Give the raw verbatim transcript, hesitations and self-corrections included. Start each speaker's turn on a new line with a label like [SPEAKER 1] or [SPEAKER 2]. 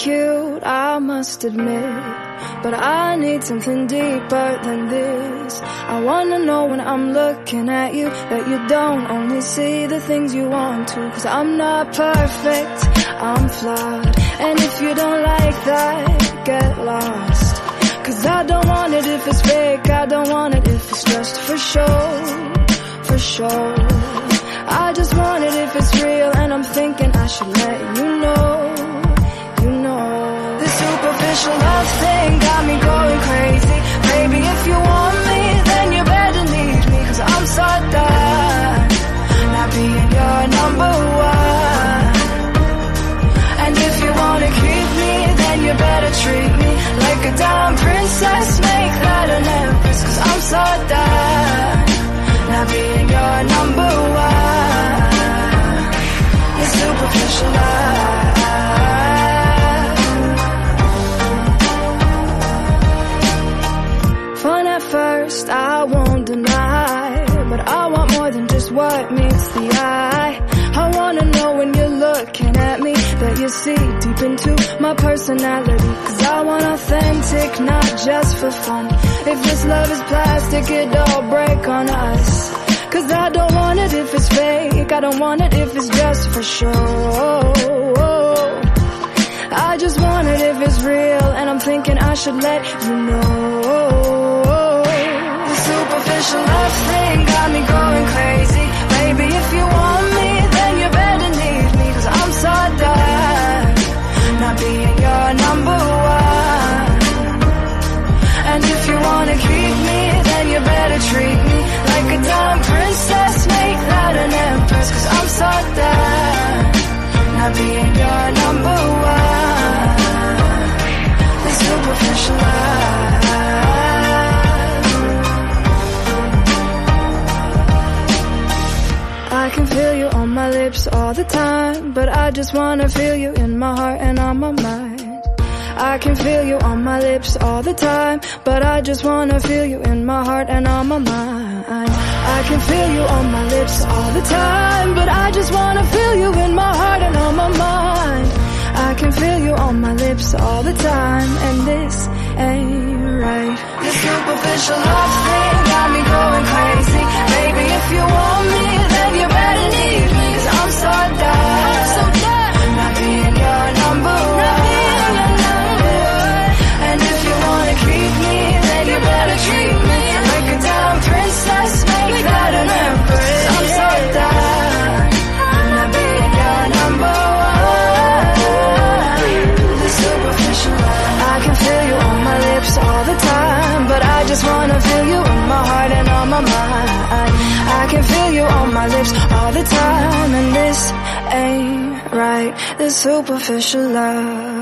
[SPEAKER 1] cute, I must admit, but I need something deeper than this. I wanna know when I'm looking at you that you don't only see the things you want to. Cause I'm not perfect, I'm flawed, and if you don't like that, get lost. Cause I don't want it if it's fake, I don't want it if it's just for show, for sure. I just want it if it's real, and I'm thinking I should let you know, you know. This superficial love thing got me going crazy. Baby, if you want me, then you better need me. Cause I'm so done not being your number one. And if you wanna keep me, then you better treat me like a damn princess, make that an empress. Cause I'm so done not being your number one. It's superficial love. Fun at first, I won't deny, but I want more than just what meets the eye. I wanna know when you're looking at me that you see deep into my personality. Cause I want authentic, not just for fun. If this love is plastic, it all break on us. Cause I don't want it if it's fake, I don't want it if it's just for show. I just want it if it's real, and I'm thinking I should let you know. The superficial love thing got me going crazy. Baby, if you want me, then you better need me. Cause I'm so done not being your number one. And if you wanna keep me, then you better treat me like a damn princess, make that an empress. Cause I'm so done not being your number one. The superficial love. I can feel you on my lips all the time, but I just wanna feel you in my heart and on my mind. I can feel you on my lips all the time, but I just wanna feel you in my heart and on my mind. I can feel you on my lips all the time, but I just wanna feel you in my heart and on my mind. I can feel you on my lips all the time, and this ain't right. This superficial love thing got me going crazy. Baby, if you want me, then you better need me. Cause I'm so done not being your number one. And if you wanna keep me, then you better treat me like a damn princess, make that an empress. I'm so done not being your number one. The superficial love. I can feel you on my lips all the time, but I just wanna feel you in my heart and on my mind. I can feel you on my lips all the time, and this ain't right. This superficial love.